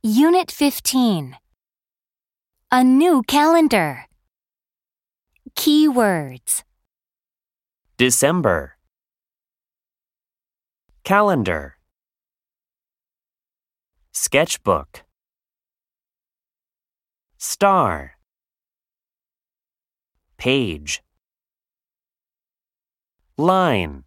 Unit 15. A new calendar. Keywords. December. Calendar. Sketchbook. Star. Page. Line.